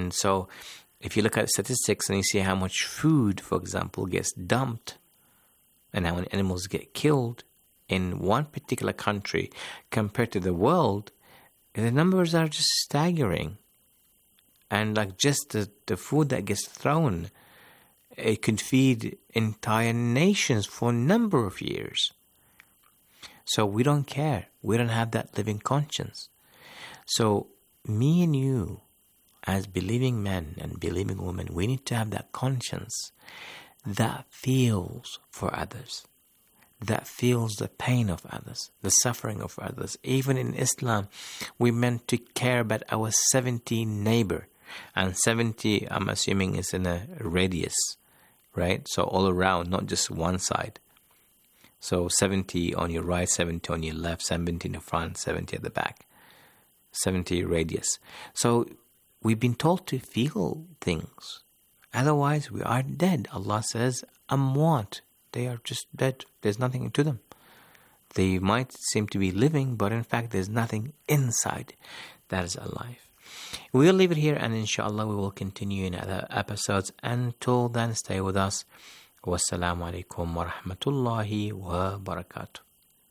And so if you look at statistics and you see how much food, for example, gets dumped and how many animals get killed in one particular country compared to the world, the numbers are just staggering. And like just the food that gets thrown, it could feed entire nations for a number of years. So we don't care. We don't have that living conscience. So me and you, as believing men and believing women, we need to have that conscience that feels for others, that feels the pain of others, the suffering of others. Even in Islam, we meant to care about our 70 neighbor. And 70, I'm assuming, is in a radius, right? So all around, not just one side. So 70 on your right, 70 on your left, 70 in the front, 70 at the back. 70 radius. So we've been told to feel things. Otherwise, we are dead. Allah says, amwat. They are just dead. There's nothing to them. They might seem to be living, but in fact, there's nothing inside that is alive. We'll leave it here, and inshallah, we will continue in other episodes. Until then, stay with us. Wassalamu alaikum wa rahmatullahi wa barakatuh.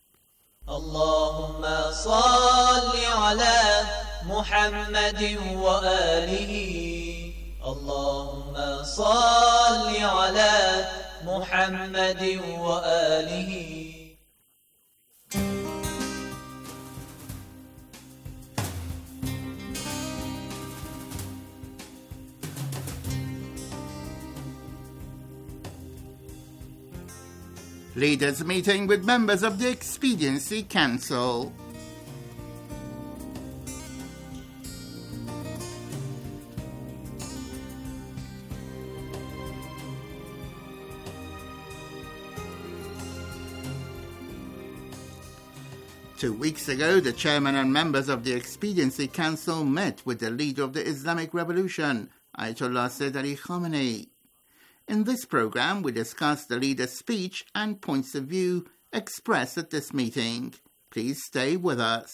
اللهم صل على محمد وآله اللهم صل على محمد وآله. Leaders meeting with members of the Expediency Council. Two weeks ago, the chairman and members of the Expediency Council met with the leader of the Islamic Revolution, Ayatollah Sayyid Ali Khamenei. In this program, we discuss the leader's speech and points of view expressed at this meeting. Please stay with us.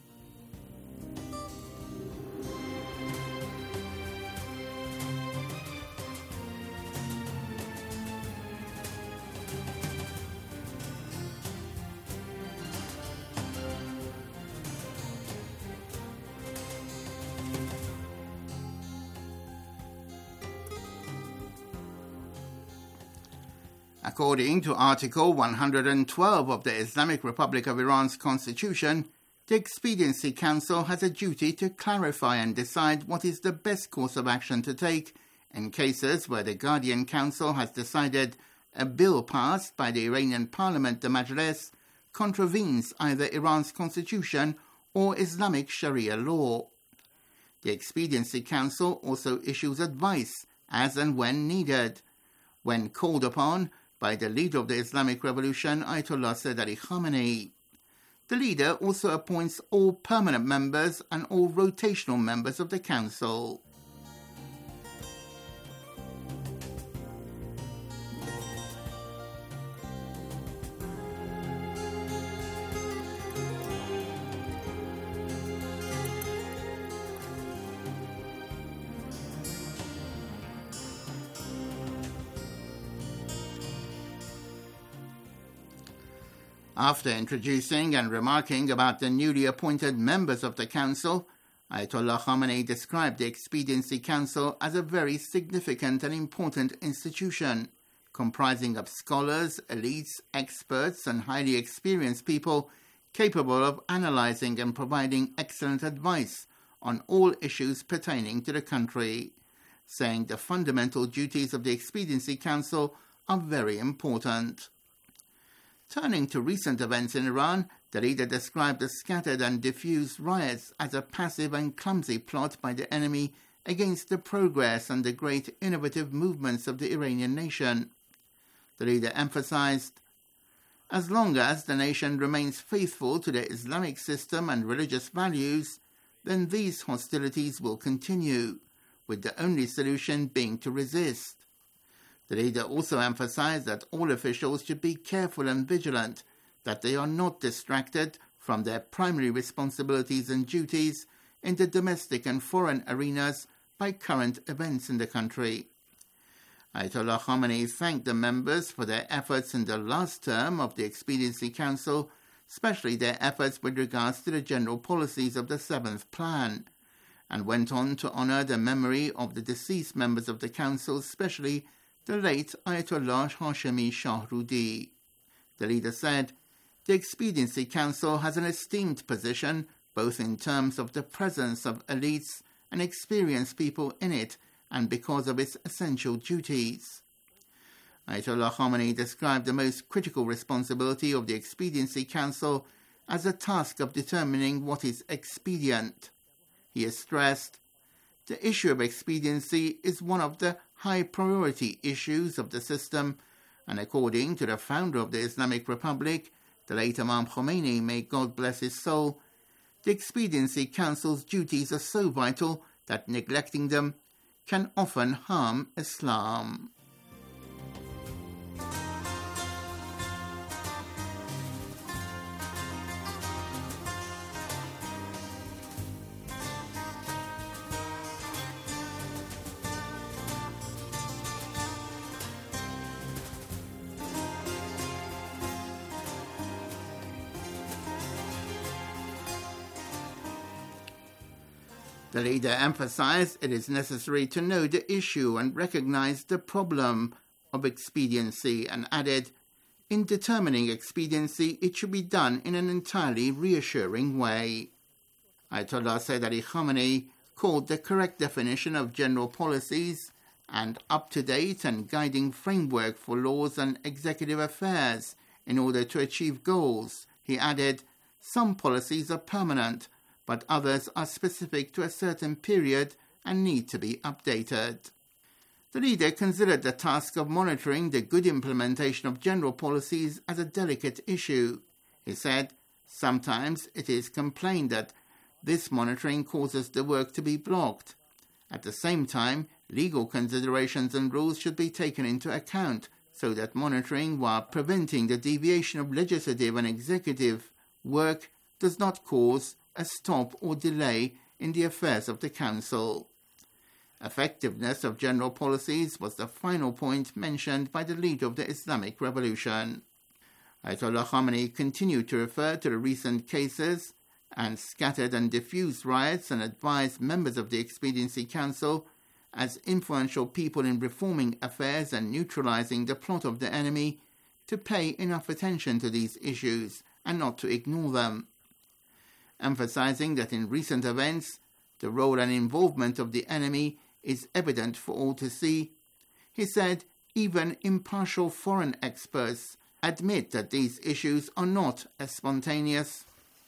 According to Article 112 of the Islamic Republic of Iran's Constitution, the Expediency Council has a duty to clarify and decide what is the best course of action to take in cases where the Guardian Council has decided a bill passed by the Iranian Parliament, the Majlis, contravenes either Iran's constitution or Islamic Sharia law. The Expediency Council also issues advice as and when needed. When called upon by the leader of the Islamic Revolution, Ayatollah Sayyid Ali Khamenei. The leader also appoints all permanent members and all rotational members of the council. After introducing and remarking about the newly appointed members of the council, Ayatollah Khamenei described the Expediency Council as a very significant and important institution, comprising of scholars, elites, experts, and highly experienced people capable of analyzing and providing excellent advice on all issues pertaining to the country, saying the fundamental duties of the Expediency Council are very important. Turning to recent events in Iran, the leader described the scattered and diffused riots as a passive and clumsy plot by the enemy against the progress and the great innovative movements of the Iranian nation. The leader emphasized, as long as the nation remains faithful to the Islamic system and religious values, then these hostilities will continue, with the only solution being to resist. The leader also emphasized that all officials should be careful and vigilant, that they are not distracted from their primary responsibilities and duties in the domestic and foreign arenas by current events in the country. Ayatollah Khamenei thanked the members for their efforts in the last term of the Expediency Council, especially their efforts with regards to the general policies of the 7th Plan, and went on to honor the memory of the deceased members of the Council, especially the late Ayatollah Hashemi Shahrudi. The leader said, "The Expediency Council has an esteemed position, both in terms of the presence of elites and experienced people in it, and because of its essential duties." Ayatollah Khamenei described the most critical responsibility of the Expediency Council as the task of determining what is expedient. He has stressed, "The issue of expediency is one of the high-priority issues of the system, and according to the founder of the Islamic Republic, the late Imam Khomeini, may God bless his soul, the Expediency Council's duties are so vital that neglecting them can often harm Islam." The leader emphasized it is necessary to know the issue and recognize the problem of expediency, and added, "In determining expediency, it should be done in an entirely reassuring way." Ayatollah Sayyid Ali Khamenei called the correct definition of general policies and up-to-date and guiding framework for laws and executive affairs in order to achieve goals. He added, "Some policies are permanent, but others are specific to a certain period and need to be updated." The leader considered the task of monitoring the good implementation of general policies as a delicate issue. He said, "Sometimes it is complained that this monitoring causes the work to be blocked. At the same time, legal considerations and rules should be taken into account so that monitoring, while preventing the deviation of legislative and executive work, does not cause a stop or delay in the affairs of the Council." Effectiveness of general policies was the final point mentioned by the leader of the Islamic Revolution. Ayatollah Khamenei continued to refer to the recent cases and scattered and diffused riots and advised members of the Expediency Council, as influential people in reforming affairs and neutralizing the plot of the enemy, to pay enough attention to these issues and not to ignore them. Emphasizing that in recent events, the role and involvement of the enemy is evident for all to see, he said even impartial foreign experts admit that these issues are not as spontaneous.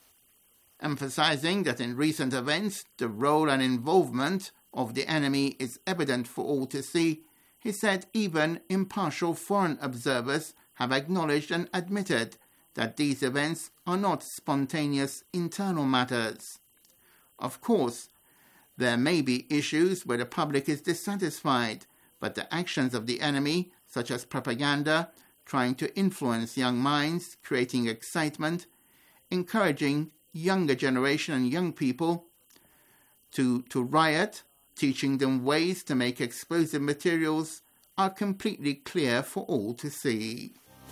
Emphasizing that in recent events, the role and involvement of the enemy is evident for all to see, he said even impartial foreign observers have acknowledged and admitted that these events are not spontaneous internal matters. Of course, there may be issues where the public is dissatisfied, but the actions of the enemy, such as propaganda, trying to influence young minds, creating excitement, encouraging younger generation and young people to riot, teaching them ways to make explosive materials, are completely clear for all to see.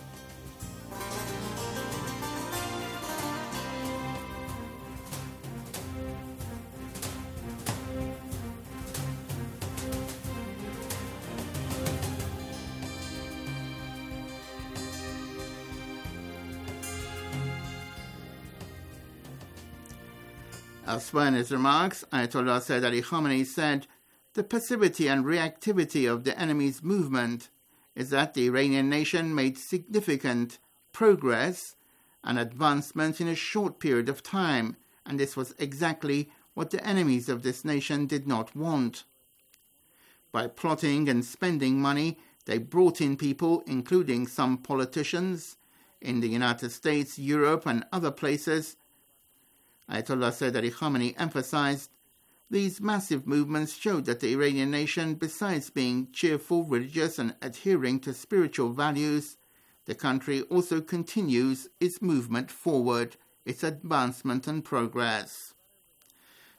Elsewhere in his remarks, Ayatollah Sayyid Ali Khamenei said, "The passivity and reactivity of the enemy's movement is that the Iranian nation made significant progress and advancement in a short period of time, and this was exactly what the enemies of this nation did not want. By plotting and spending money, they brought in people, including some politicians, in the United States, Europe, and other places." Ayatollah Sayyid Ali Khamenei emphasized, "These massive movements showed that the Iranian nation, besides being cheerful, religious, and adhering to spiritual values, the country also continues its movement forward, its advancement and progress."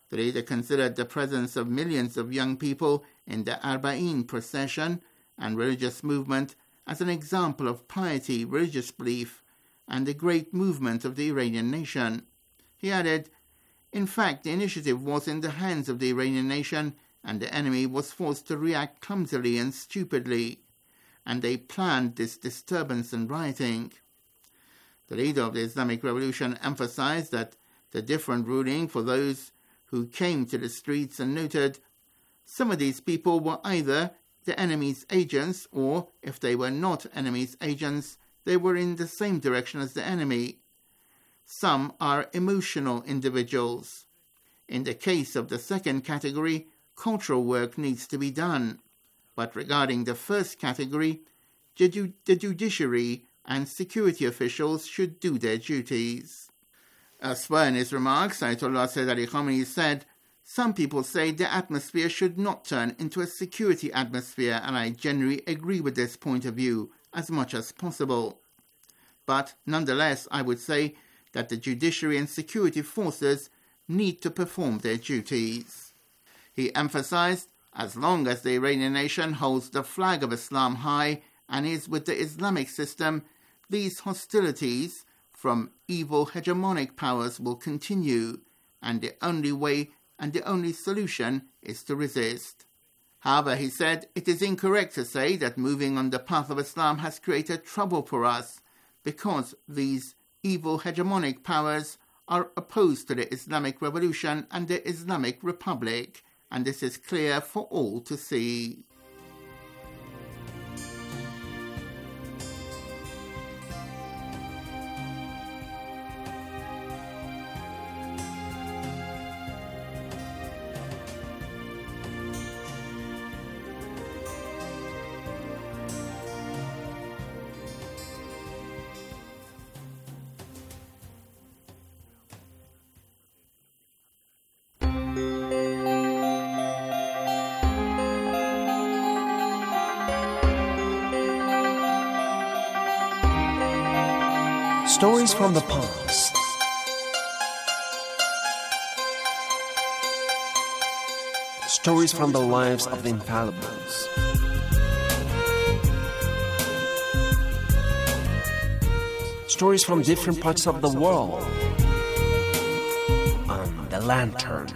The leader considered the presence of millions of young people in the Arba'in procession and religious movement as an example of piety, religious belief, and the great movement of the Iranian nation. He added, "In fact, the initiative was in the hands of the Iranian nation, and the enemy was forced to react clumsily and stupidly, and they planned this disturbance and rioting." The leader of the Islamic Revolution emphasized that the different ruling for those who came to the streets and noted some of these people were either the enemy's agents or, if they were not enemy's agents, they were in the same direction as the enemy. Some are emotional individuals. In the case of the second category, cultural work needs to be done. But regarding the first category, the judiciary and security officials should do their duties. Elsewhere in his remarks, Ayatollah Sayyid Ali Khamenei said, "Some people say the atmosphere should not turn into a security atmosphere, and I generally agree with this point of view as much as possible. But nonetheless, I would say that the judiciary and security forces need to perform their duties." He emphasized, as long as the Iranian nation holds the flag of Islam high and is with the Islamic system, these hostilities from evil hegemonic powers will continue, and the only way and the only solution is to resist. However, he said, it is incorrect to say that moving on the path of Islam has created trouble for us, because these evil hegemonic powers are opposed to the Islamic Revolution and the Islamic Republic, and this is clear for all to see. Stories from the past. Stories from the lives of the infallibles. Stories from different parts of the world. On The Lantern.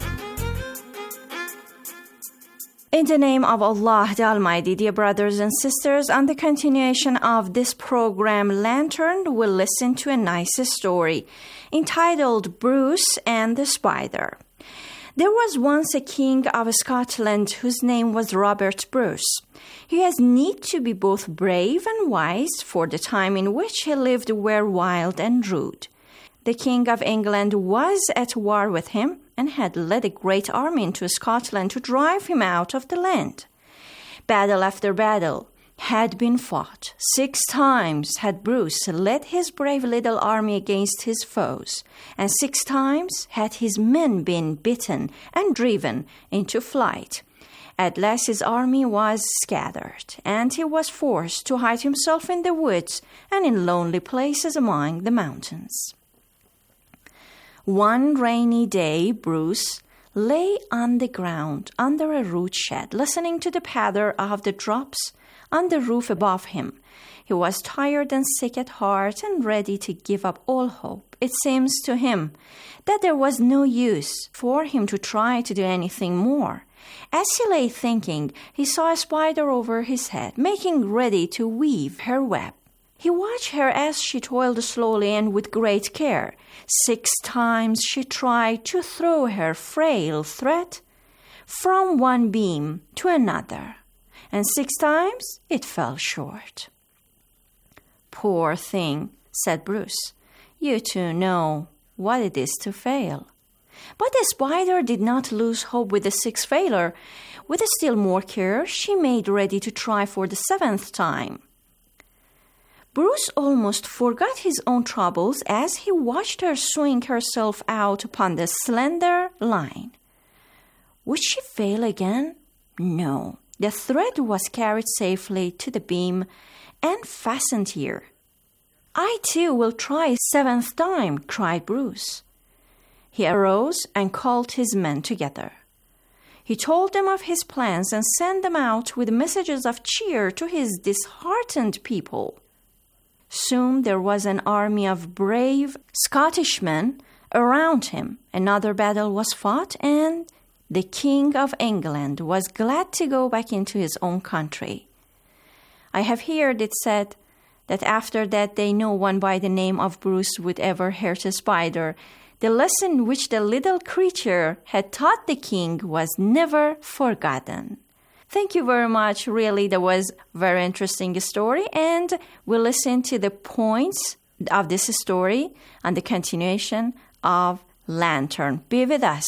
In the name of Allah the Almighty, dear brothers and sisters, on the continuation of this program, Lantern, we'll listen to a nice story entitled Bruce and the Spider. There was once a king of Scotland whose name was Robert Bruce. He has need to be both brave and wise, for the time in which he lived were wild and rude. The King of England was at war with him and had led a great army into Scotland to drive him out of the land. Battle after battle had been fought. 6 times had Bruce led his brave little army against his foes, and 6 times had his men been beaten and driven into flight. At last his army was scattered, and he was forced to hide himself in the woods and in lonely places among the mountains. One rainy day, Bruce lay on the ground under a root shed, listening to the patter of the drops on the roof above him. He was tired and sick at heart and ready to give up all hope. It seems to him that there was no use for him to try to do anything more. As he lay thinking, he saw a spider over his head, making ready to weave her web. He watched her as she toiled slowly and with great care. 6 times she tried to throw her frail thread from one beam to another, and 6 times it fell short. "Poor thing," said Bruce, "you too know what it is to fail." But the spider did not lose hope with the 6th failure. With still more care, she made ready to try for the 7th time. Bruce almost forgot his own troubles as he watched her swing herself out upon the slender line. Would she fail again? No. The thread was carried safely to the beam and fastened here. "I too will try a 7th time," cried Bruce. He arose and called his men together. He told them of his plans and sent them out with messages of cheer to his disheartened people. Soon there was an army of brave Scottishmen around him. Another battle was fought, and the King of England was glad to go back into his own country. I have heard it said that after that day no one by the name of Bruce would ever hurt a spider. The lesson which the little creature had taught the king was never forgotten. Thank you very much. Really, that was a very interesting story. And we'll listen to the points of this story and the continuation of Lantern. Be with us.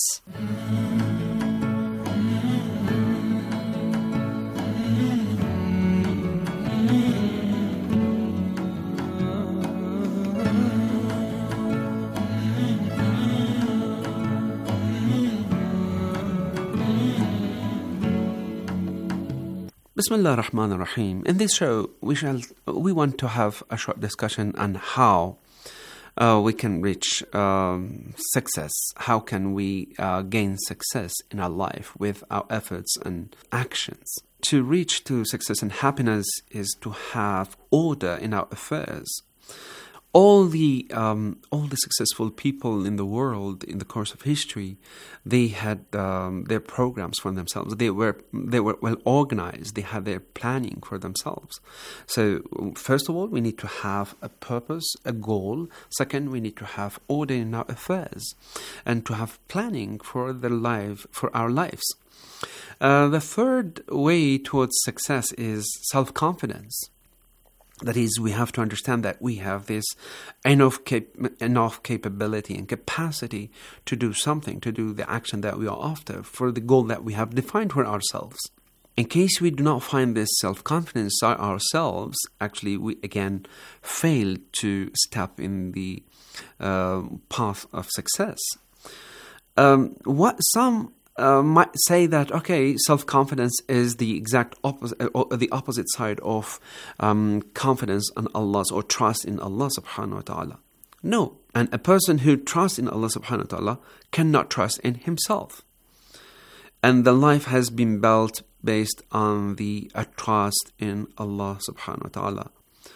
Bismillah ar-Rahman ar-Rahim. In this show, we want to have a short discussion on how we can reach success. How can we gain success in our life with our efforts and actions? To reach to success and happiness is to have order in our affairs. All the successful people in the world in the course of history, they had their programs for themselves. They were well organized. They had their planning for themselves. So first of all, we need to have a purpose, a goal. Second, we need to have order in our affairs, and to have planning for our lives. The third way towards success is self-confidence. That is, we have to understand that we have this enough capability and capacity to do something, to do the action that we are after for the goal that we have defined for ourselves. In case we do not find this self-confidence ourselves, actually we again fail to step in the path of success. What some might say that, okay, self-confidence is the exact opposite, or the opposite side of confidence in Allah or trust in Allah subhanahu wa ta'ala. No, and a person who trusts in Allah subhanahu wa ta'ala cannot trust in himself. And the life has been built based on the trust in Allah subhanahu wa ta'ala.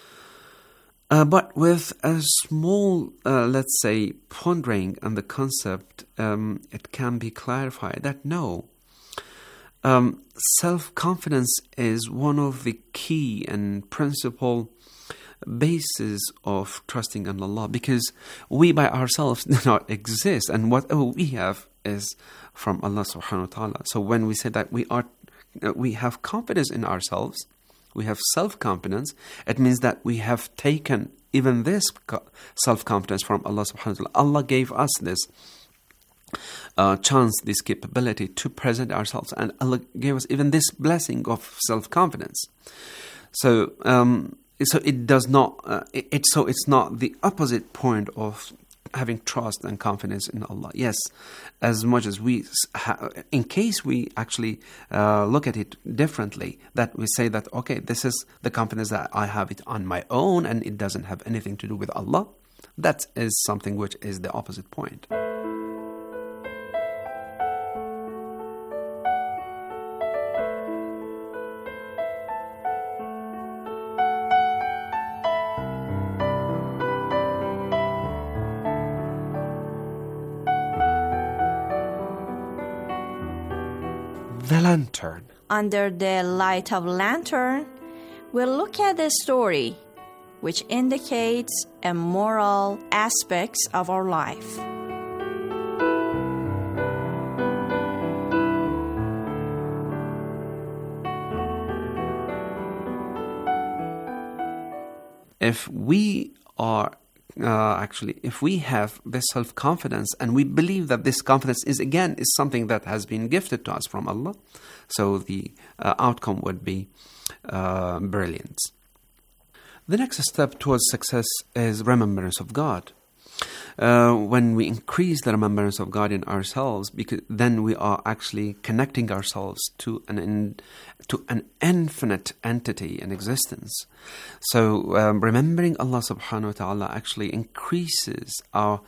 But with a small, let's say, pondering on the concept, it can be clarified that no, self-confidence is one of the key and principal basis of trusting in Allah, because we by ourselves do not exist, and whatever we have is from Allah subhanahu wa ta'ala. So when we say that we have confidence in ourselves, we have self-confidence, it means that we have taken even this self-confidence from Allah subhanahu wa ta'ala. Allah gave us this chance, this capability to present ourselves, and Allah gave us even this blessing of self-confidence. So it does not. It's not the opposite point of having trust and confidence in Allah. Yes, as much as we, in case we actually look at it differently, that we say that, okay, this is the confidence that I have it on my own and it doesn't have anything to do with Allah. That is something which is the opposite point. The Lantern. Under the light of Lantern, we'll look at the story which indicates a moral aspects of our life. If we are if we have this self-confidence and we believe that this confidence is something that has been gifted to us from Allah, so the outcome would be brilliant. The next step towards success is remembrance of God. when we increase the remembrance of God in ourselves, because then we are actually connecting ourselves to an infinite entity in existence. So remembering Allah subhanahu wa ta'ala actually increases our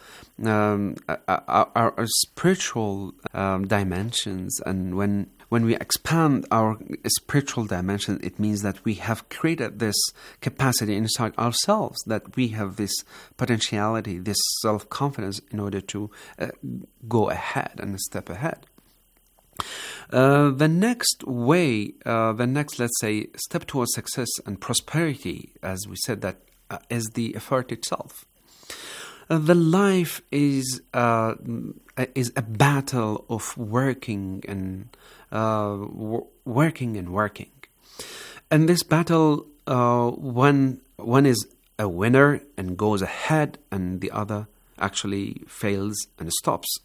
spiritual dimensions. And when we expand our spiritual dimension, it means that we have created this capacity inside ourselves, that we have this potentiality, this self-confidence in order to go ahead and step ahead. The next, let's say, step towards success and prosperity, as we said, that is the effort itself. The life is a battle of working and working. And this battle, one is a winner and goes ahead, and the other actually fails and stops.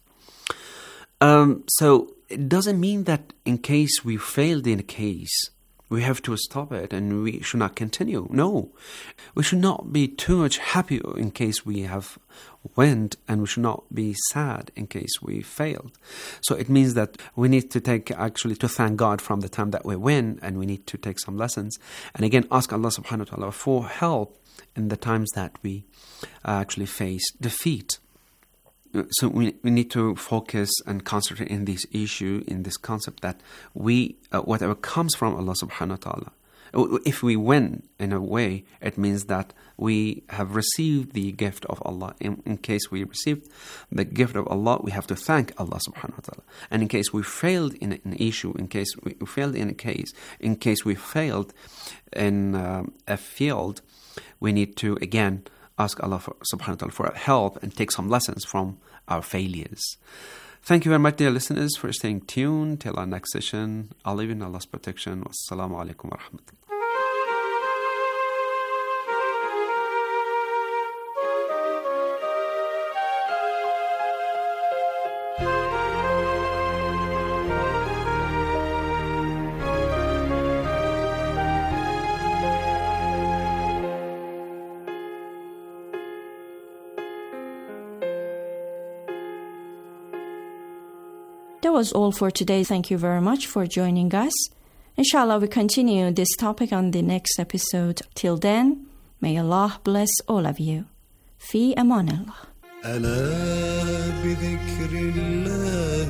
So it doesn't mean that in case we failed in a case, we have to stop it and we should not continue. No, we should not be too much happy in case we have won, and we should not be sad in case we failed. So it means that we need to to thank God from the time that we win, and we need to take some lessons. And again, ask Allah subhanahu wa ta'ala for help in the times that we actually face defeat. So we need to focus and concentrate in this issue, in this concept that we, whatever comes from Allah subhanahu wa ta'ala, if we win in a way, it means that we have received the gift of Allah. In case we received the gift of Allah, we have to thank Allah subhanahu wa ta'ala. And in case we failed in an issue, in case we failed in a case, in case we failed in a field, we need to again ask Allah subhanahu wa ta'ala for help and take some lessons from our failures. Thank you very much, dear listeners, for staying tuned till our next session. I'll leave you in Allah's protection. Wassalamu alaikum wa rahmatullah. That was all for today. Thank you very much for joining us. Inshallah, we continue this topic on the next episode. Till then, may Allah bless all of you. Fi aman Allah. ألا بذكر الله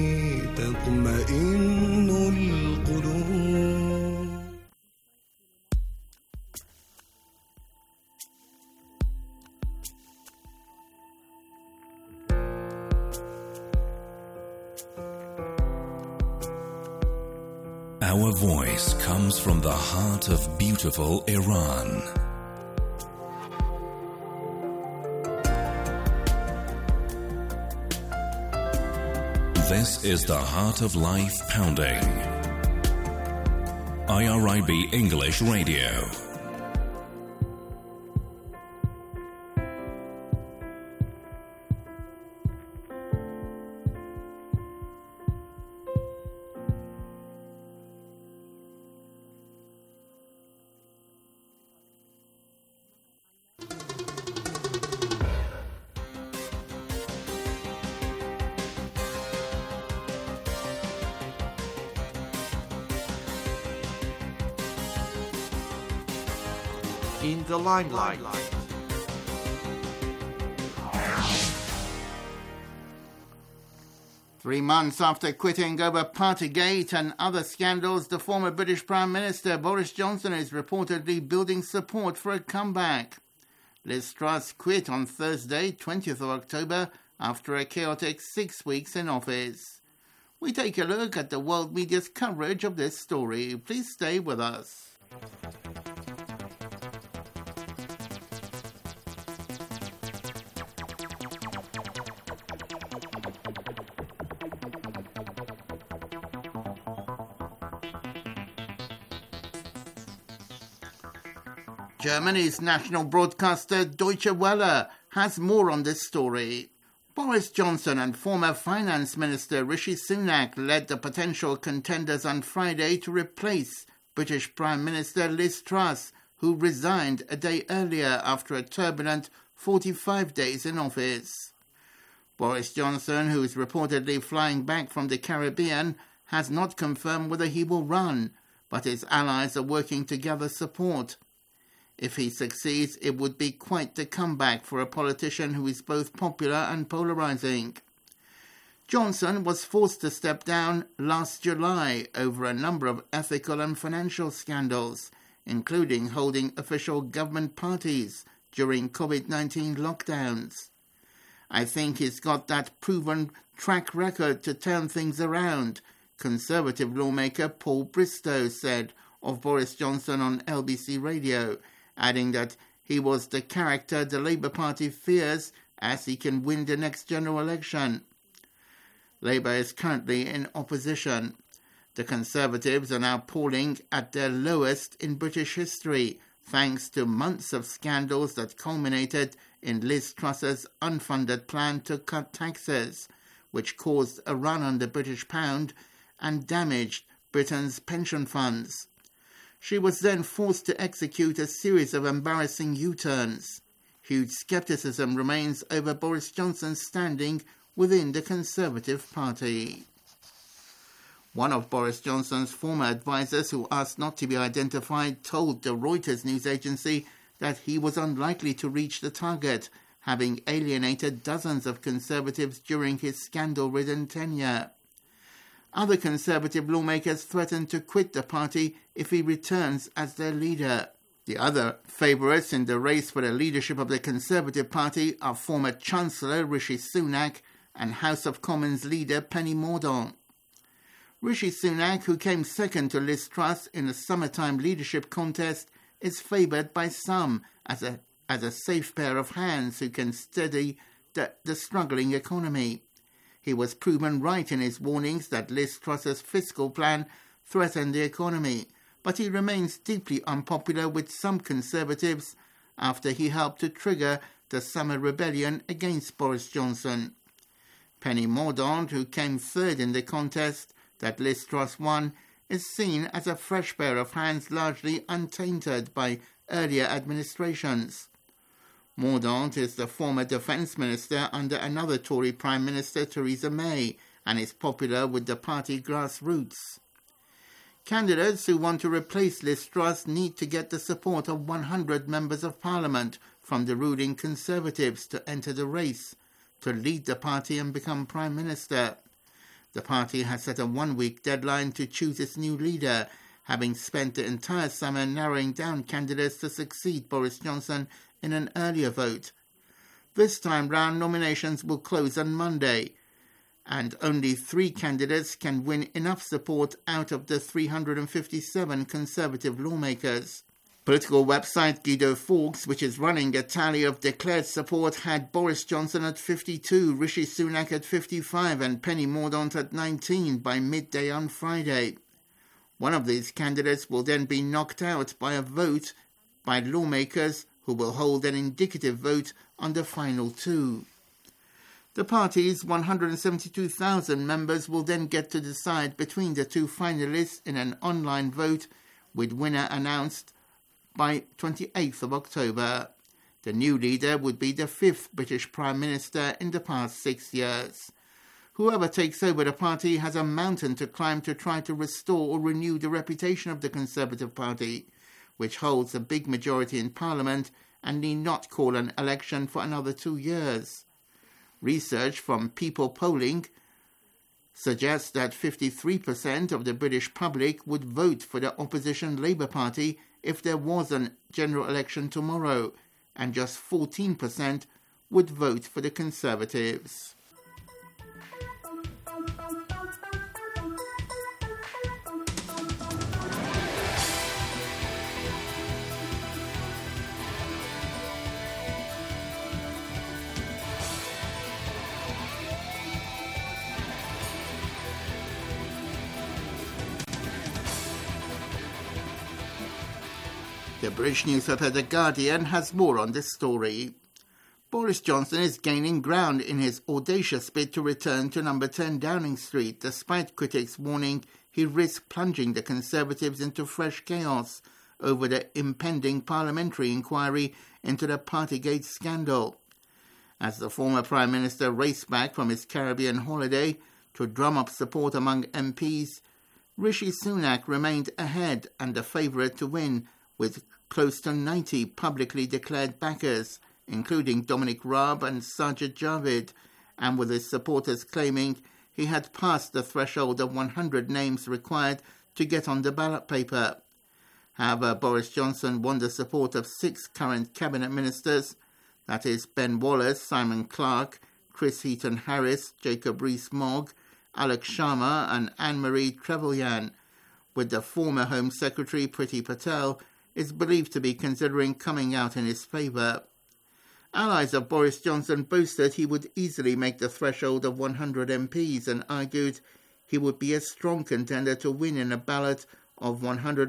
تطمئن القلوب. Our voice comes from the heart of beautiful Iran. This is the Heart of Life Pounding. IRIB English Radio. In the limelight. 3 months after quitting over Partygate and other scandals, the former British Prime Minister Boris Johnson is reportedly building support for a comeback. Liz Truss quit on Thursday, 20th of October, after a chaotic 6 weeks in office. We take a look at the world media's coverage of this story. Please stay with us. Germany's national broadcaster Deutsche Welle has more on this story. Boris Johnson and former Finance Minister Rishi Sunak led the potential contenders on Friday to replace British Prime Minister Liz Truss, who resigned a day earlier after a turbulent 45 days in office. Boris Johnson, who is reportedly flying back from the Caribbean, has not confirmed whether he will run, but his allies are working to gather support. If he succeeds, it would be quite the comeback for a politician who is both popular and polarizing. Johnson was forced to step down last July over a number of ethical and financial scandals, including holding official government parties during COVID-19 lockdowns. I think he's got that proven track record to turn things around, Conservative lawmaker Paul Bristow said of Boris Johnson on LBC Radio, adding that he was the character the Labour Party fears as he can win the next general election. Labour is currently in opposition. The Conservatives are now polling at their lowest in British history, thanks to months of scandals that culminated in Liz Truss's unfunded plan to cut taxes, which caused a run on the British pound and damaged Britain's pension funds. She was then forced to execute a series of embarrassing U-turns. Huge scepticism remains over Boris Johnson's standing within the Conservative Party. One of Boris Johnson's former advisers, who asked not to be identified, told the Reuters news agency that he was unlikely to reach the target, having alienated dozens of Conservatives during his scandal-ridden tenure. Other Conservative lawmakers threatened to quit the party if he returns as their leader. The other favourites in the race for the leadership of the Conservative Party are former Chancellor Rishi Sunak and House of Commons leader Penny Mordaunt. Rishi Sunak, who came second to Liz Truss in a summertime leadership contest, is favoured by some as a safe pair of hands who can steady the struggling economy. He was proven right in his warnings that Liz Truss's fiscal plan threatened the economy, but he remains deeply unpopular with some Conservatives after he helped to trigger the summer rebellion against Boris Johnson. Penny Mordaunt, who came third in the contest that Liz Truss won, is seen as a fresh pair of hands largely untainted by earlier administrations. Mordaunt is the former defence minister under another Tory Prime Minister, Theresa May, and is popular with the party grassroots. Candidates who want to replace Liz Truss need to get the support of 100 members of Parliament from the ruling Conservatives to enter the race, to lead the party and become Prime Minister. The party has set a one-week deadline to choose its new leader, having spent the entire summer narrowing down candidates to succeed Boris Johnson in an earlier vote. This time round, nominations will close on Monday, and only 3 candidates can win enough support out of the 357 Conservative lawmakers. Political website Guido Fawkes, which is running a tally of declared support, had Boris Johnson at 52, Rishi Sunak at 55 and Penny Mordaunt at 19 by midday on Friday. One of these candidates will then be knocked out by a vote by lawmakers who will hold an indicative vote on the final 2. The party's 172,000 members will then get to decide between the 2 finalists in an online vote, with winner announced by 28th of October. The new leader would be the 5th British Prime Minister in the past 6 years. Whoever takes over the party has a mountain to climb to try to restore or renew the reputation of the Conservative Party, which holds a big majority in Parliament and need not call an election for another 2 years. Research from People Polling suggests that 53% of the British public would vote for the opposition Labour Party if there was a general election tomorrow, and just 14% would vote for the Conservatives. The British newspaper The Guardian has more on this story. Boris Johnson is gaining ground in his audacious bid to return to number 10 Downing Street, despite critics warning he risks plunging the Conservatives into fresh chaos over the impending parliamentary inquiry into the Partygate scandal. As the former Prime Minister raced back from his Caribbean holiday to drum up support among MPs, Rishi Sunak remained ahead and the favourite to win, with close to 90 publicly declared backers, including Dominic Raab and Sajid Javid, and with his supporters claiming he had passed the threshold of 100 names required to get on the ballot paper. However, Boris Johnson won the support of 6 current cabinet ministers, that is Ben Wallace, Simon Clarke, Chris Heaton-Harris, Jacob Rees-Mogg, Alok Sharma and Anne-Marie Trevelyan, with the former Home Secretary Priti Patel is believed to be considering coming out in his favour. Allies of Boris Johnson boasted he would easily make the threshold of 100 MPs and argued he would be a strong contender to win in a ballot of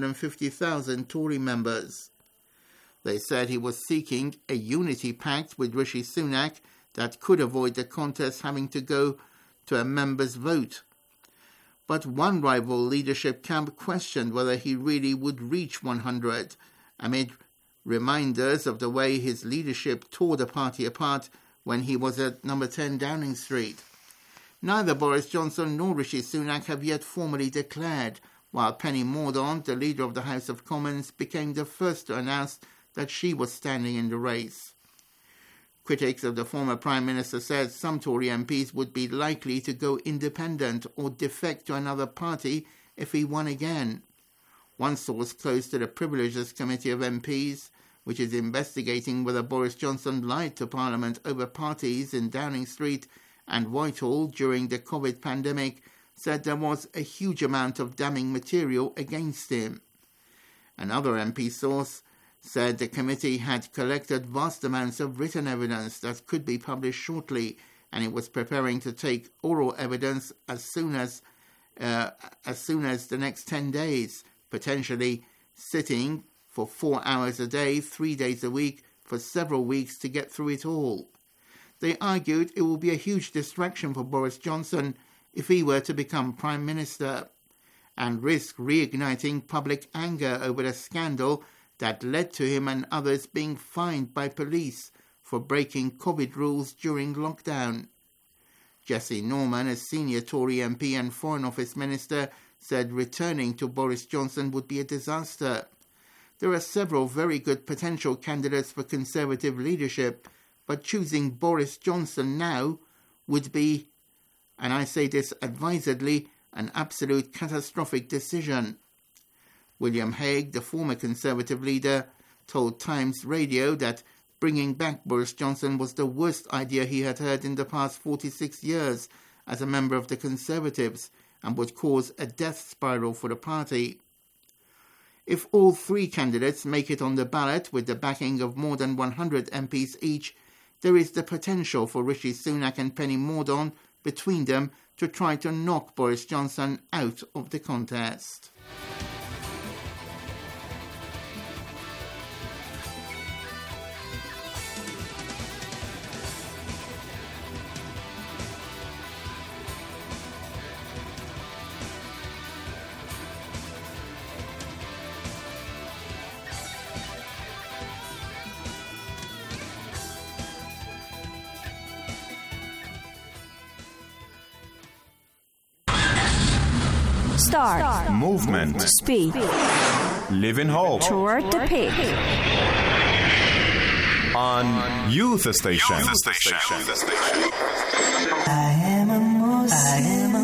150,000 Tory members. They said he was seeking a unity pact with Rishi Sunak that could avoid the contest having to go to a members' vote. But one rival leadership camp questioned whether he really would reach 100, amid reminders of the way his leadership tore the party apart when he was at number 10 Downing Street. Neither Boris Johnson nor Rishi Sunak have yet formally declared, while Penny Mordaunt, the leader of the House of Commons, became the first to announce that she was standing in the race. Critics of the former Prime Minister said some Tory MPs would be likely to go independent or defect to another party if he won again. One source close to the Privileges Committee of MPs, which is investigating whether Boris Johnson lied to Parliament over parties in Downing Street and Whitehall during the COVID pandemic, said there was a huge amount of damning material against him. Another MP source said the committee had collected vast amounts of written evidence that could be published shortly, and it was preparing to take oral evidence as soon as the next 10 days, potentially sitting for 4 hours a day, 3 days a week, for several weeks to get through it all. They argued it will be a huge distraction for Boris Johnson if he were to become Prime Minister, and risk reigniting public anger over the scandal that led to him and others being fined by police for breaking COVID rules during lockdown. Jesse Norman, a senior Tory MP and Foreign Office Minister, said returning to Boris Johnson would be a disaster. There are several very good potential candidates for Conservative leadership, but choosing Boris Johnson now would be, and I say this advisedly, an absolute catastrophic decision. William Hague, the former Conservative leader, told Times Radio that bringing back Boris Johnson was the worst idea he had heard in the past 46 years as a member of the Conservatives and would cause a death spiral for the party. If all 3 candidates make it on the ballot with the backing of more than 100 MPs each, there is the potential for Rishi Sunak and Penny Mordaunt between them to try to knock Boris Johnson out of the contest. Start. Movement. Speak. Live in hope. Toward the peak. On Youth Station. I am a Muslim.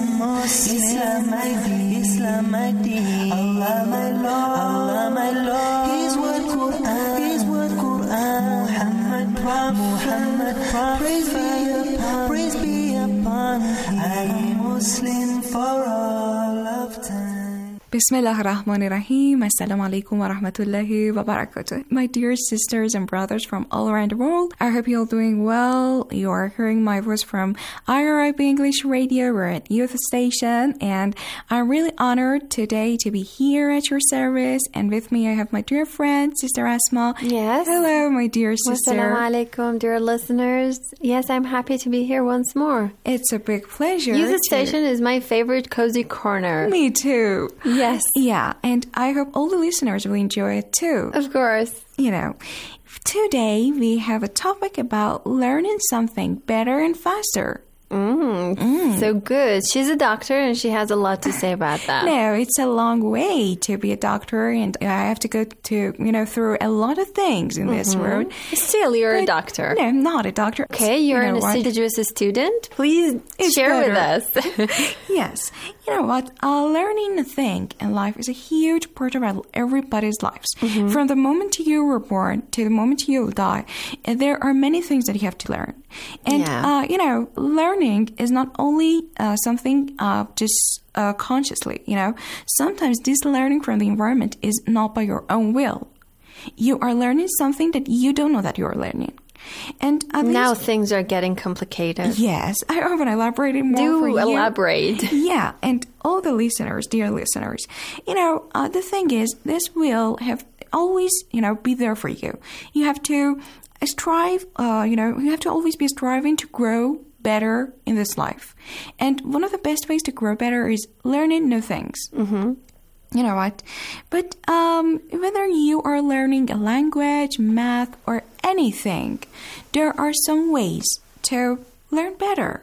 Islam my deen. Allah my Lord. His word Quran. Muhammad Prophet. Praise be upon him. I am Muslim for all of time. Bismillah ar-Rahman ar-Rahim. Assalamu alaikum wa rahmatullahi wa barakatuh. My dear sisters and brothers from all around the world, I hope you're all doing well. You are hearing my voice from IRIB English Radio. We're at Youth Station, and I'm really honored today to be here at your service. And with me, I have my dear friend, Sister Asma. Yes. Hello, my dear sister. Assalamu alaikum, dear listeners. Yes, I'm happy to be here once more. It's a big pleasure. Youth Station is my favorite cozy corner. Me too. Yes. Yes. Yeah, and I hope all the listeners will enjoy it too. Of course. You know, today we have a topic about learning something better and faster. So good. She's a doctor and she has a lot to say about that. No, it's a long way to be a doctor, and I have to go to, through a lot of things in this world. Still, you're a doctor. No, I'm not a doctor. Okay, you're an assiduous student. Please share with us. Yes. You know what? Learning a thing in life is a huge part of everybody's lives. From the moment you were born to the moment you'll die, there are many things that you have to learn. And, learning is not only something just consciously, Sometimes this learning from the environment is not by your own will. You are learning something that you don't know that you're learning. And now things are getting complicated. Yes, I hope I elaborated more. Do for you. elaborate. Yeah, and all the listeners, dear listeners, the thing is, this will have always, be there for you. You have to strive, you have to always be striving to grow better in this life. And one of the best ways to grow better is learning new things. You know what? But whether you are learning a language, math, or anything, there are some ways to learn better.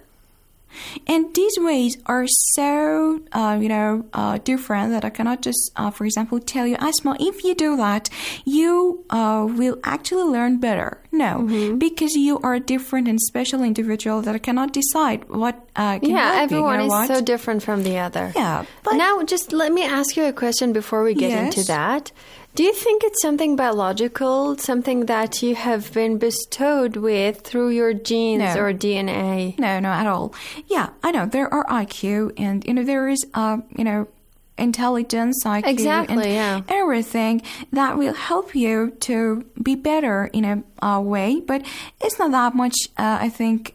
And these ways are so, different that I cannot just, for example, tell you, Asma, if you do that, you will actually learn better. No, because you are a different and special individual that I cannot decide what can help everyone you know is so different from the other. Yeah. But now, just let me ask you a question before we get into that. Do you think it's something biological, something that you have been bestowed with through your genes or DNA? No, at all. Yeah, I know. There are IQ and, there is, intelligence, IQ, and everything that will help you to be better in a way. But it's not that much, I think,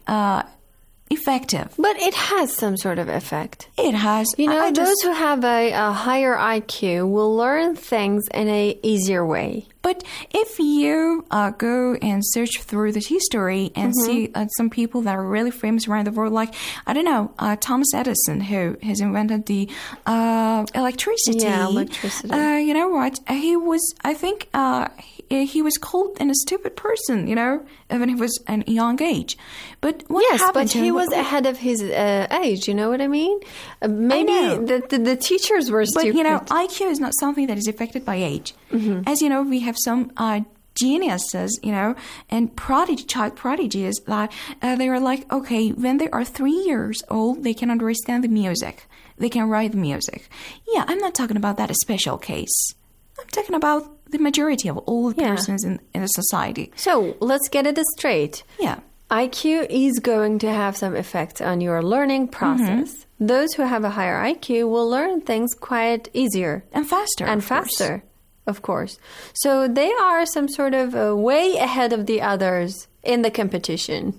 effective. But it has some sort of effect. It has. Those who have a higher IQ will learn things in an easier way. But if you go and search through the history and see some people that are really famous around the world, like, I don't know, Thomas Edison, who has invented the electricity. Yeah, electricity. You know what? He was, I think, he was called a stupid person, when he was a young age. But what happened to him? He was ahead of his age, you know what I mean? Maybe the teachers were stupid. But, IQ is not something that is affected by age. As you know, we have some geniuses, and child prodigies that they are like, okay, when they are 3 years old, they can understand the music. They can write the music. Yeah, I'm not talking about that special case. I'm talking about the majority of all the persons in the society. So let's get it straight. Yeah. IQ is going to have some effect on your learning process. Those who have a higher IQ will learn things quite easier. And faster. Of course. So they are some sort of way ahead of the others in the competition.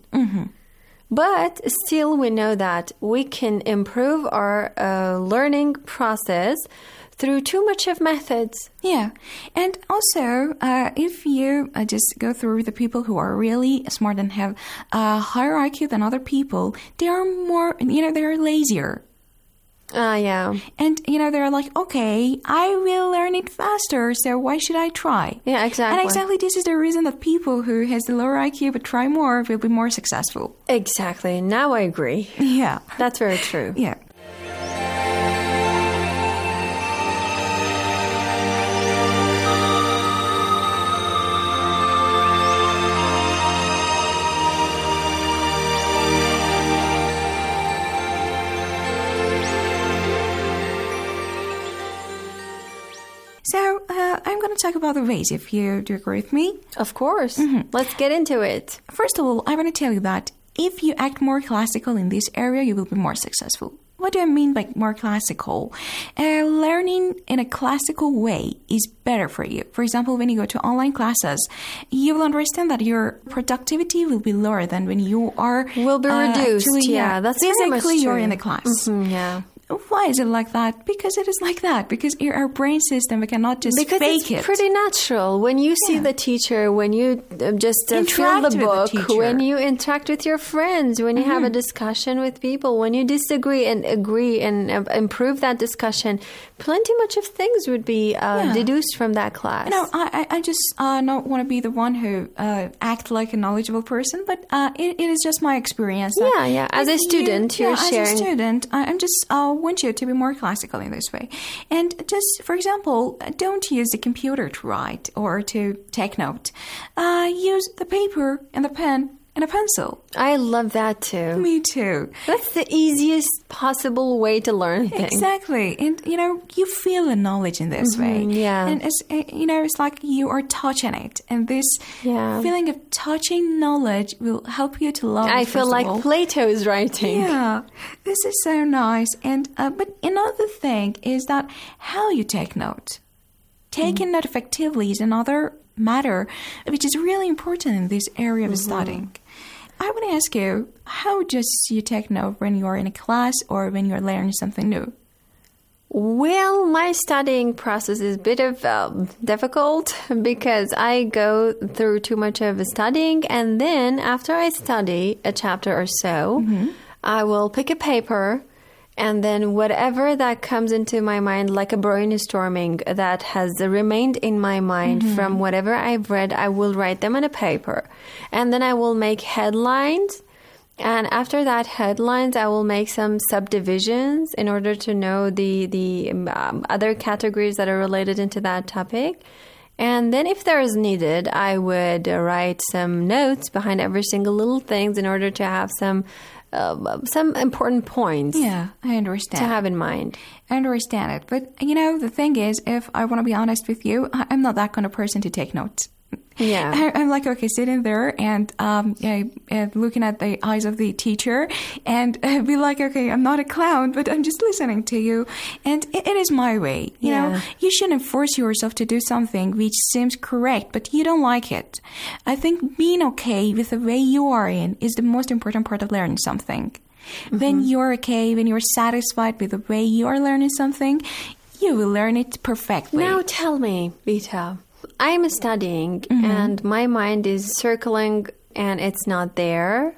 But still, we know that we can improve our learning process through too much of methods. Yeah. And also, if you just go through the people who are really smart and have a higher IQ than other people, they are more, they're lazier. Yeah. And, they're like, okay, I will learn it faster, so why should I try? Yeah, exactly. And exactly this is the reason that people who has the lower IQ but try more will be more successful. Exactly. Now I agree. Yeah. That's very true. Yeah. So, I'm going to talk about the ways, if you do agree with me. Of course. Let's get into it. First of all, I want to tell you that if you act more classical in this area, you will be more successful. What do I mean by more classical? Learning in a classical way is better for you. For example, when you go to online classes, you will understand that your productivity will be lower than when you are... Will be reduced. Actually, that's physically very much true. You're in the class. Yeah. why is it like that? Because it is like that. Because our brain system, we cannot just because fake it's it. pretty natural. When you see the teacher, when you just feel Interact the with book, the teacher. when you interact with your friends, when you have a discussion with people, when you disagree and agree and improve that discussion, plenty much of things would be deduced from that class. I just don't want to be the one who act like a knowledgeable person, but it is just my experience. Yeah. As a student, you're sharing. As a student, I'm just want you to be more classical in this way. And just, for example, don't use the computer to write or to take note. Use the paper and the pen and a pencil. I love that too. Me too. That's the easiest possible way to learn things. Exactly. And, you feel the knowledge in this way. Yeah. And, it's like you are touching it. And this feeling of touching knowledge will help you to love it. I feel like Plato is writing. Yeah. This is so nice. And but another thing is that how you take note. Taking note effectively is another matter which is really important in this area of studying. I want to ask you, how just you take note when you are in a class or when you're learning something new? Well, my studying process is a bit of difficult because I go through too much of studying, and then after I study a chapter or so, I will pick a paper, and then whatever that comes into my mind, like a brainstorming that has remained in my mind from whatever I've read, I will write them on a paper. And then I will make headlines. And after that headlines, I will make some subdivisions in order to know the other categories that are related into that topic. And then if there is needed, I would write some notes behind every single little things in order to have some important points. Yeah, I understand. To have in mind. I understand it. But, the thing is, if I want to be honest with you, I'm not that kind of person to take notes. Yeah. I'm like, okay, sitting there and looking at the eyes of the teacher and be like, okay, I'm not a clown, but I'm just listening to you. And it is my way. You know, you shouldn't force yourself to do something which seems correct, but you don't like it. I think being okay with the way you are in is the most important part of learning something. When you're okay, when you're satisfied with the way you are learning something, you will learn it perfectly. Now tell me, Vita, I'm studying and my mind is circling and it's not there.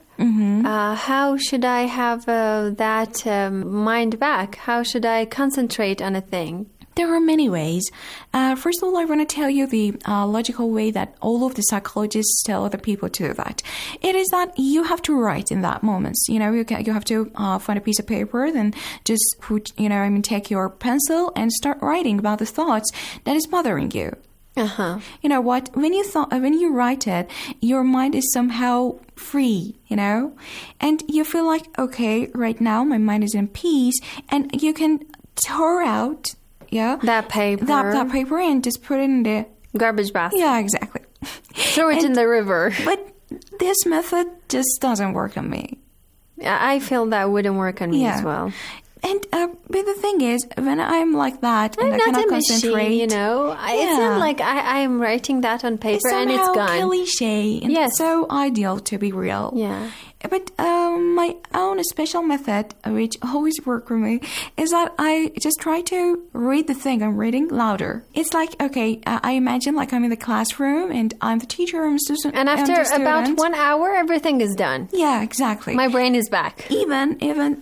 How should I have that mind back? How should I concentrate on a thing? There are many ways. First of all, I want to tell you the logical way that all of the psychologists tell other people to do that. It is that you have to write in that moment. You have to find a piece of paper, then just put, take your pencil and start writing about the thoughts that is bothering you. You know what? When you write it, your mind is somehow free, and you feel like, okay, right now my mind is in peace, and you can tear out that paper. That paper and just put it in the garbage basket. Yeah, exactly. Throw it in the river. But this method just doesn't work on me. I feel that wouldn't work on me as well. And but the thing is, when I'm like that and I cannot concentrate, machine, it's not like I am writing that on paper and it's gone. Cliche and it's so ideal to be real. Yeah. But my own special method, which always works for me, is that I just try to read the thing I'm reading louder. It's like, okay, I imagine like I'm in the classroom and I'm the teacher, I'm student. And after about 1 hour, everything is done. Yeah, exactly. My brain is back. Even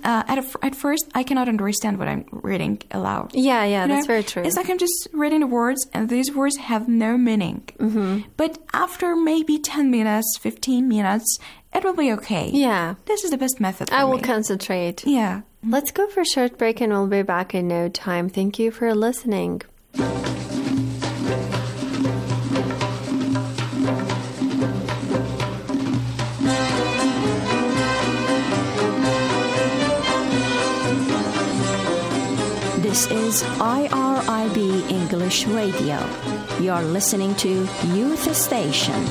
at first, I cannot understand what I'm reading aloud. Yeah, that's very true. It's like I'm just reading the words and these words have no meaning. But after maybe 10 minutes, 15 minutes, it will be okay. Yeah. This is the best method for me. I will concentrate. Yeah. Let's go for a short break and we'll be back in no time. Thank you for listening. This is IRIB English Radio. You're listening to Youth Station.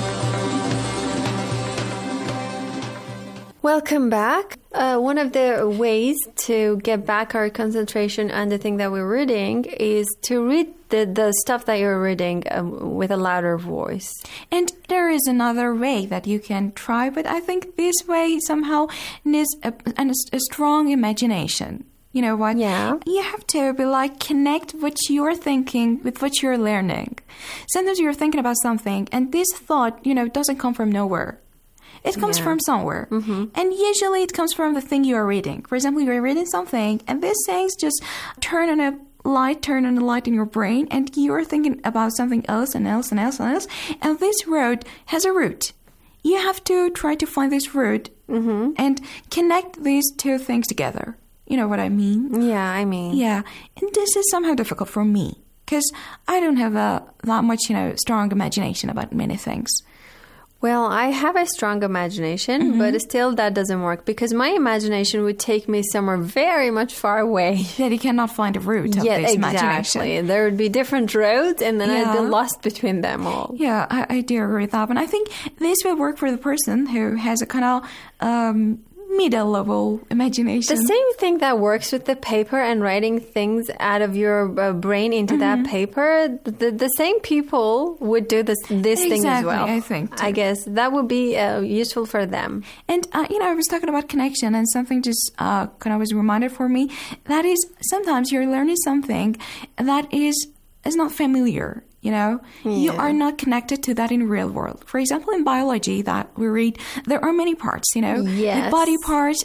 Welcome back. One of the ways to get back our concentration on the thing that we're reading is to read the stuff that you're reading with a louder voice. And there is another way that you can try, but I think this way somehow needs a strong imagination. You know what? Yeah. You have to be like, connect what you're thinking with what you're learning. Sometimes you're thinking about something and this thought, doesn't come from nowhere. It comes from somewhere. And usually it comes from the thing you are reading. For example, you're reading something and these things just turn on a light in your brain and you're thinking about something else and else and else and else. And this road has a root. You have to try to find this root and connect these two things together. You know what I mean? Yeah, I mean. Yeah. And this is somehow difficult for me because I don't have that much, strong imagination about many things. Well, I have a strong imagination, but still that doesn't work because my imagination would take me somewhere very much far away. That you cannot find a route of this imagination. Exactly. There would be different roads and then I'd be lost between them all. Yeah, I do agree with that. And I think this will work for the person who has a kind of middle-level imagination. The same thing that works with the paper and writing things out of your brain into that paper, the same people would do this thing as well. I think too. I guess that would be useful for them. And, I was talking about connection and something just kind of was reminded for me. That is, sometimes you're learning something that is not familiar. You are not connected to that in the real world. For example, in biology that we read, there are many parts, Yes. The body parts,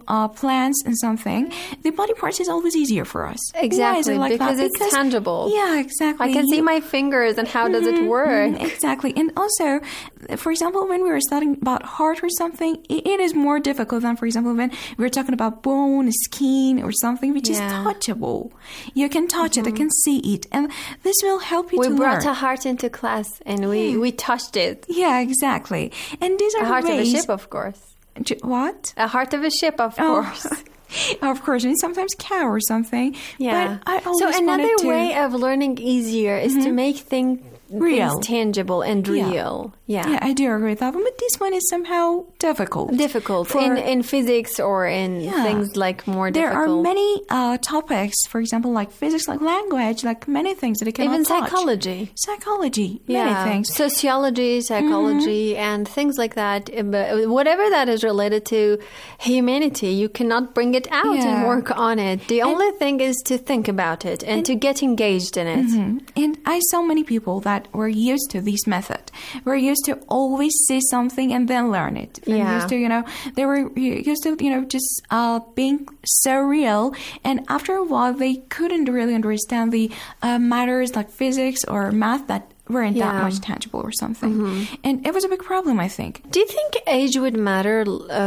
plants and something. The body parts is always easier for us. Exactly, why is it like because that? It's tangible. Yeah, exactly. I can see my fingers and how does it work? Exactly. And also, for example, when we were studying about heart or something, it is more difficult than, for example, when we were talking about bone, skin or something which is touchable. You can touch it, you can see it. And this will help you to We brought learn. a heart into class and we touched it. Yeah, exactly. And these are a heart ways. of a ship, of course. What? A heart of a ship, of course. Of course, and sometimes cow or something. Yeah. But I always so another wanted to... way of learning easier is to make things tangible and real. Yeah, I do agree with that one, but this one is somehow difficult. In physics or in things like more there difficult. There are many topics, for example, like physics, like language, like many things that you cannot Even touch. Psychology, many things. Sociology, psychology, and things like that. Whatever that is related to humanity, you cannot bring it out and work on it. The only thing is to think about it and to get engaged in it. And I saw many people that were used to this method. Were used to always see something and then learn it. And used to, they were used to, just being so real. And after a while, they couldn't really understand the matters like physics or math that weren't that much tangible or something. And it was a big problem, I think. Do you think age would matter?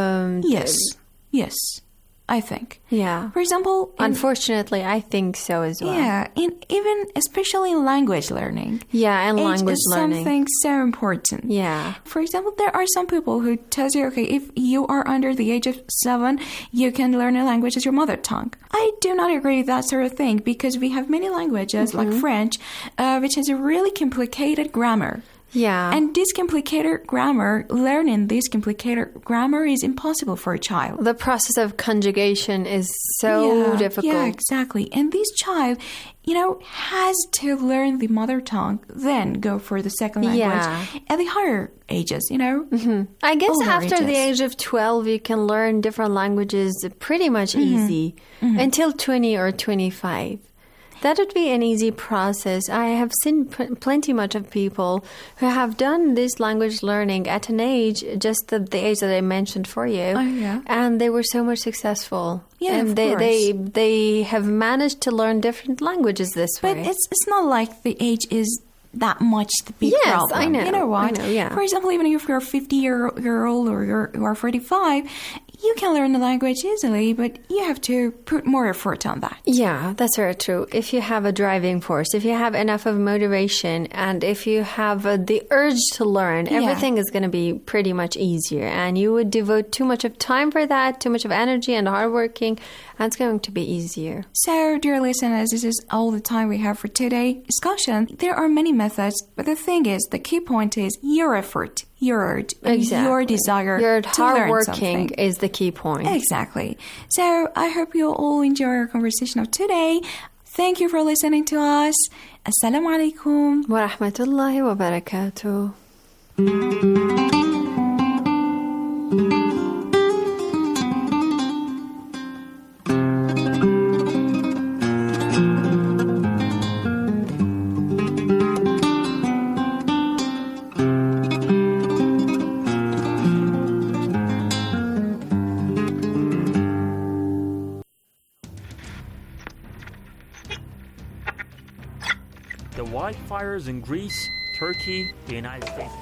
Yes. I think. Yeah. For example... Unfortunately, I think so as well. Yeah. Especially in language learning. Yeah, and language learning. Age is something so important. Yeah. For example, there are some people who tells you, okay, if you are under the age of 7, you can learn a language as your mother tongue. I do not agree with that sort of thing because we have many languages, like French, which has a really complicated grammar. Yeah. And this complicated grammar, learning this complicated grammar is impossible for a child. The process of conjugation is so difficult. Yeah, exactly. And this child, has to learn the mother tongue, then go for the second language at the higher ages, I guess older after ages. the age of 12, you can learn different languages pretty much easy until 20 or 25. That would be an easy process. I have seen plenty much of people who have done this language learning at an age, just the age that I mentioned for you. Oh, yeah. And they were so much successful. Yeah, and of course. they have managed to learn different languages this way. But it's not like the age is that much the big problem. Yes, I know. You know what? I know, yeah. For example, even if you're a 50-year-old or you are 45, you can learn the language easily, but you have to put more effort on that. Yeah, that's very true. If you have a driving force, if you have enough of motivation, and if you have the urge to learn, everything is going to be pretty much easier. And you would devote too much of time for that, too much of energy and hard working, and it's going to be easier. So, dear listeners, this is all the time we have for today's discussion. There are many methods, but the thing is, the key point is your effort, your urge, and your desire your to hard learn working something. Is the key point. Exactly. So I hope you all enjoy our conversation of today. Thank you for listening to us. Assalamu alaikum wa rahmatullahi wa barakatuh. ceasefires in Greece, Turkey, the United States.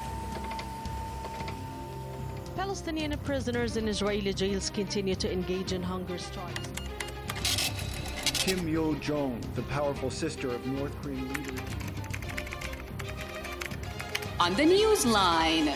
Palestinian prisoners in Israeli jails continue to engage in hunger strikes. Kim Yo-jong, the powerful sister of North Korean leader. On the Newsline.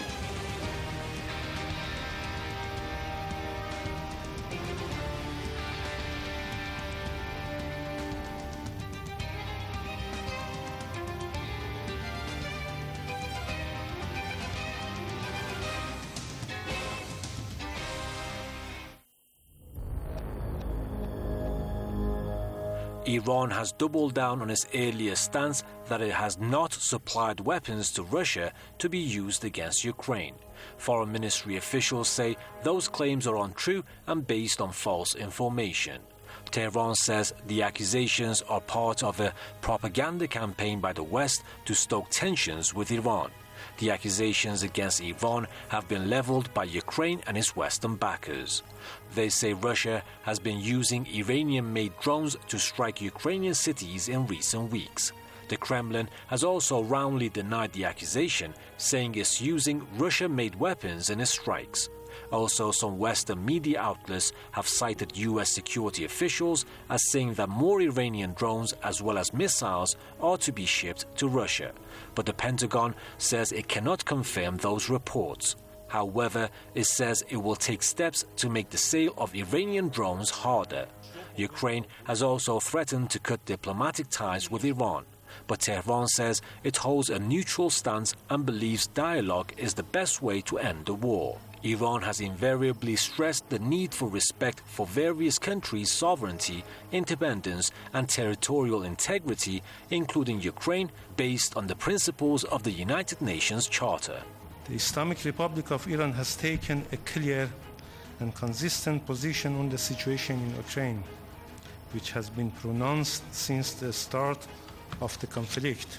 Iran has doubled down on its earlier stance that it has not supplied weapons to Russia to be used against Ukraine. Foreign Ministry officials say those claims are untrue and based on false information. Tehran says the accusations are part of a propaganda campaign by the West to stoke tensions with Iran. The accusations against Iran have been leveled by Ukraine and its Western backers. They say Russia has been using Iranian-made drones to strike Ukrainian cities in recent weeks. The Kremlin has also roundly denied the accusation, saying it's using Russia-made weapons in its strikes. Also, some Western media outlets have cited U.S. security officials as saying that more Iranian drones as well as missiles are to be shipped to Russia. But the Pentagon says it cannot confirm those reports. However, it says it will take steps to make the sale of Iranian drones harder. Ukraine has also threatened to cut diplomatic ties with Iran. But Tehran says it holds a neutral stance and believes dialogue is the best way to end the war. Iran has invariably stressed the need for respect for various countries' sovereignty, independence, and territorial integrity, including Ukraine, based on the principles of the United Nations Charter. The Islamic Republic of Iran has taken a clear and consistent position on the situation in Ukraine, which has been pronounced since the start of the conflict.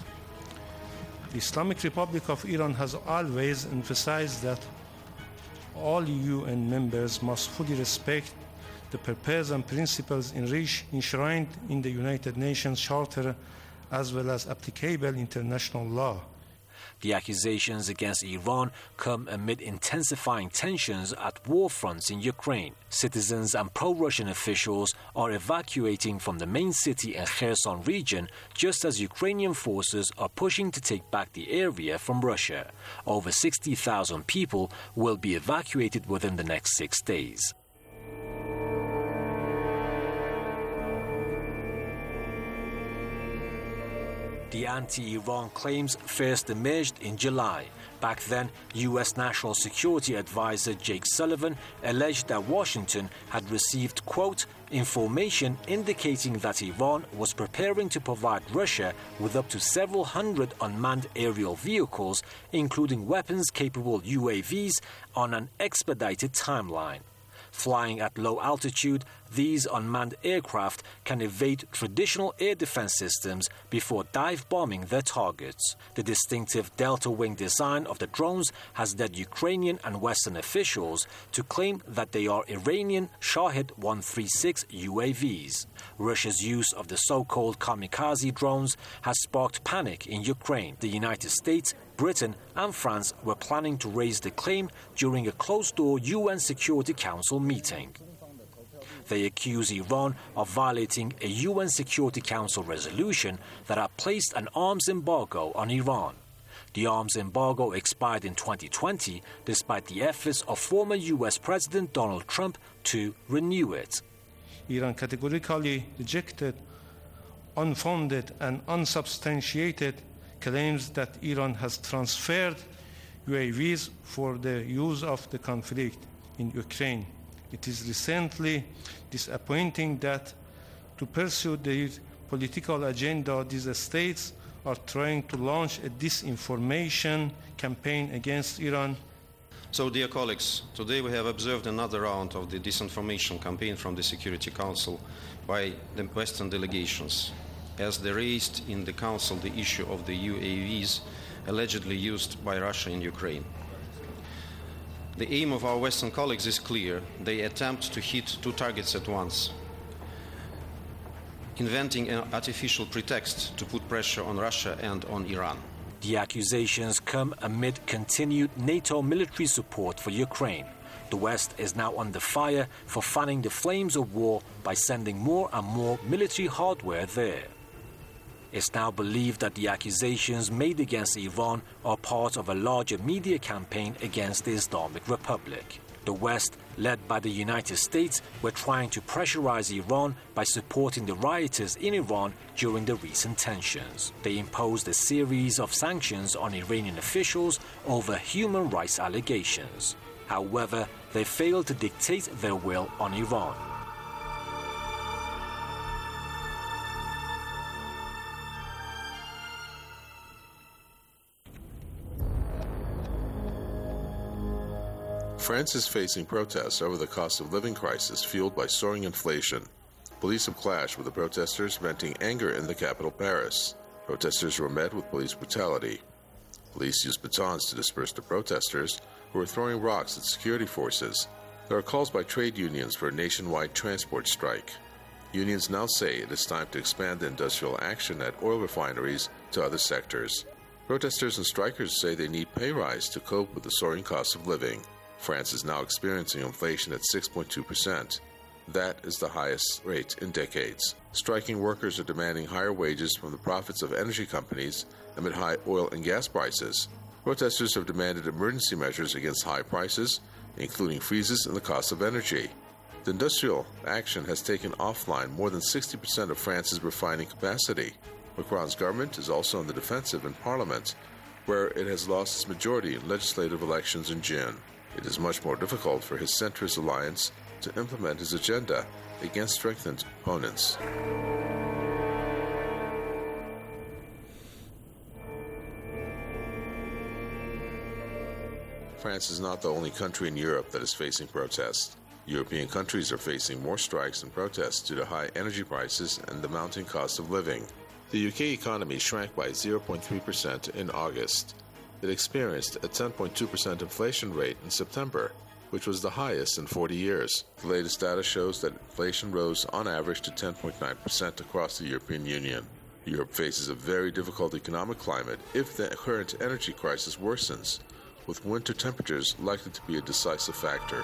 The Islamic Republic of Iran has always emphasized that all UN members must fully respect the purpose and principles enshrined in the United Nations Charter as well as applicable international law. The accusations against Iran come amid intensifying tensions at war fronts in Ukraine. Citizens and pro-Russian officials are evacuating from the main city in Kherson region, just as Ukrainian forces are pushing to take back the area from Russia. Over 60,000 people will be evacuated within the next 6 days. The anti-Iran claims first emerged in July. Back then, U.S. National Security Advisor Jake Sullivan alleged that Washington had received, quote, information indicating that Iran was preparing to provide Russia with up to several hundred unmanned aerial vehicles, including weapons-capable UAVs, on an expedited timeline. Flying at low altitude, these unmanned aircraft can evade traditional air defense systems before dive bombing their targets. The distinctive delta wing design of the drones has led Ukrainian and Western officials to claim that they are Iranian Shahed 136 UAVs. Russia's use of the so-called kamikaze drones has sparked panic in Ukraine. The United States, Britain and France were planning to raise the claim during a closed-door UN Security Council meeting. They accuse Iran of violating a UN Security Council resolution that had placed an arms embargo on Iran. The arms embargo expired in 2020 despite the efforts of former US President Donald Trump to renew it. Iran categorically rejected unfounded and unsubstantiated claims that Iran has transferred UAVs for the use of the conflict in Ukraine. It is recently disappointing that to pursue their political agenda, these states are trying to launch a disinformation campaign against Iran. So, dear colleagues, today we have observed another round of the disinformation campaign from the Security Council by the Western delegations, as they raised in the Council the issue of the UAVs allegedly used by Russia in Ukraine. The aim of our Western colleagues is clear. They attempt to hit two targets at once. inventing an artificial pretext to put pressure on Russia and on Iran. The accusations come amid continued NATO military support for Ukraine. The West is now under fire for fanning the flames of war by sending more and more military hardware there. It's now believed that the accusations made against Iran are part of a larger media campaign against the Islamic Republic. The West, led by the United States, were trying to pressurize Iran by supporting the rioters in Iran during the recent tensions. They imposed a series of sanctions on Iranian officials over human rights allegations. However, they failed to dictate their will on Iran. France is facing protests over the cost of living crisis fueled by soaring inflation. Police have clashed with the protesters, venting anger in the capital, Paris. Protesters were met with police brutality. Police used batons to disperse the protesters, who were throwing rocks at security forces. There are calls by trade unions for a nationwide transport strike. Unions now say it is time to expand the industrial action at oil refineries to other sectors. Protesters and strikers say they need pay rise to cope with the soaring cost of living. France is now experiencing inflation at 6.2%. That is the highest rate in decades. Striking workers are demanding higher wages from the profits of energy companies amid high oil and gas prices. Protesters have demanded emergency measures against high prices, including freezes in the cost of energy. The industrial action has taken offline more than 60% of France's refining capacity. Macron's government is also on the defensive in Parliament, where it has lost its majority in legislative elections in June. It is much more difficult for his centrist alliance to implement his agenda against strengthened opponents. France is not the only country in Europe that is facing protests. European countries are facing more strikes and protests due to high energy prices and the mounting cost of living. The UK economy shrank by 0.3% in August. It experienced a 10.2% inflation rate in September, which was the highest in 40 years. The latest data shows that inflation rose on average to 10.9% across the European Union. Europe faces a very difficult economic climate if the current energy crisis worsens, with winter temperatures likely to be a decisive factor.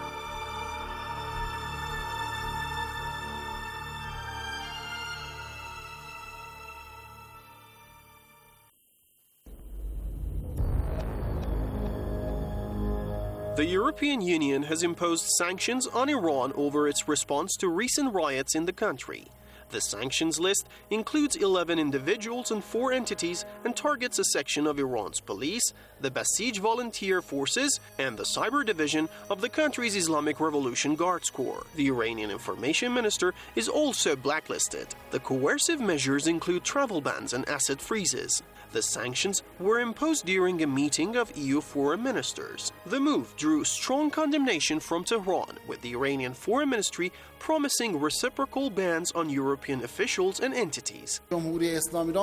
The European Union has imposed sanctions on Iran over its response to recent riots in the country. The sanctions list includes 11 individuals and 4 entities and targets a section of Iran's police, the Basij volunteer forces, and the cyber division of the country's Islamic Revolution Guards Corps. The Iranian information minister is also blacklisted. The coercive measures include travel bans and asset freezes. The sanctions were imposed during a meeting of EU foreign ministers. The move drew strong condemnation from Tehran, with the Iranian Foreign Ministry promising reciprocal bans on European officials and entities. The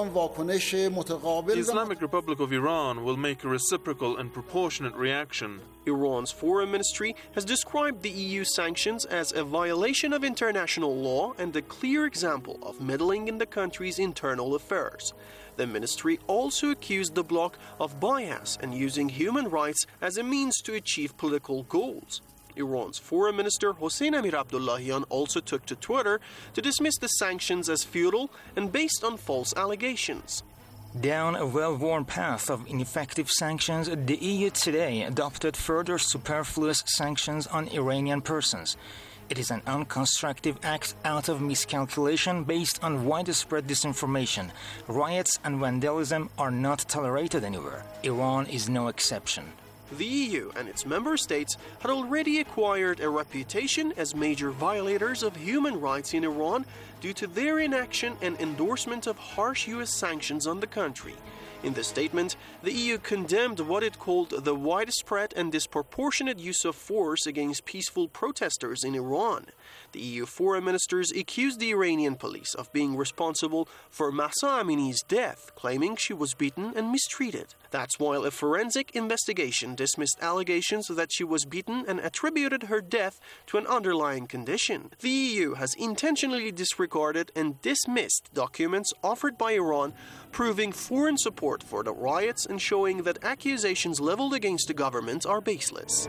Islamic Republic of Iran will make a reciprocal and proportionate reaction. Iran's foreign ministry has described the EU sanctions as a violation of international law and a clear example of meddling in the country's internal affairs. The ministry also accused the bloc of bias and using human rights as a means to achieve political goals. Iran's foreign minister Hossein Amir Abdullahian also took to Twitter to dismiss the sanctions as futile and based on false allegations. Down a well-worn path of ineffective sanctions, the EU today adopted further superfluous sanctions on Iranian persons. It is an unconstructive act out of miscalculation based on widespread disinformation. Riots and vandalism are not tolerated anywhere. Iran is no exception. The EU and its member states had already acquired a reputation as major violators of human rights in Iran due to their inaction and endorsement of harsh US sanctions on the country. In the statement, the EU condemned what it called the widespread and disproportionate use of force against peaceful protesters in Iran. The EU foreign ministers accused the Iranian police of being responsible for Mahsa Amini's death, claiming she was beaten and mistreated. That's while a forensic investigation dismissed allegations that she was beaten and attributed her death to an underlying condition. The EU has intentionally disregarded and dismissed documents offered by Iran proving foreign support for the riots and showing that accusations leveled against the government are baseless.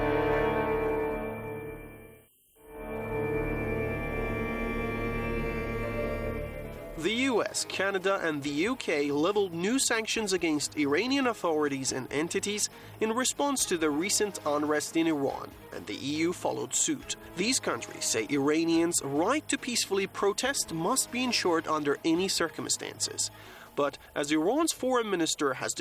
The US, Canada, and the UK leveled new sanctions against Iranian authorities and entities in response to the recent unrest in Iran, and the EU followed suit. These countries say Iranians' right to peacefully protest must be ensured under any circumstances. But as Iran's foreign minister has